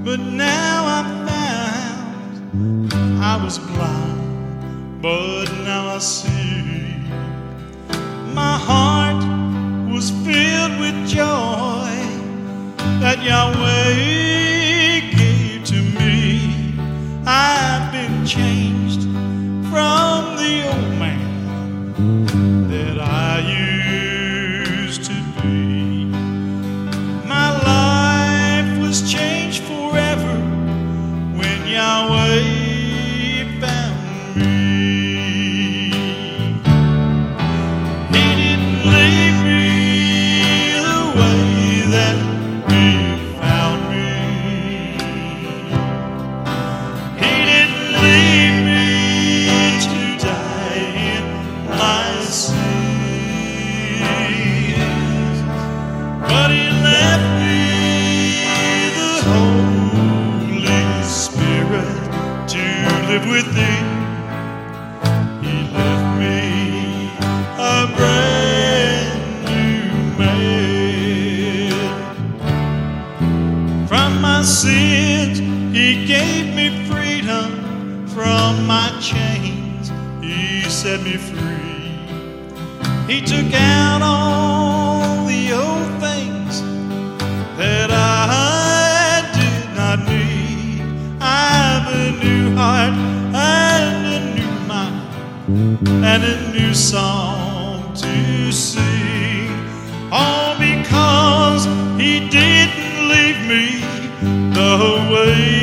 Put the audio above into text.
but now I'm found. I was blind, but now I see. My heart was filled with joy that Yahweh gave to me. I've been changed from the old man that I used to be. My life was changed forever when Yahweh found me. He didn't leave me the way that He found me. He didn't leave me to die in my sins, but He left me the Holy Spirit to live within. He left me a brand new man. From my sins He gave me freedom. From my chains He set me free. He took out all the old things that I did not need. I've a new heart and a new mind and a new song to sing. All because He didn't leave me the way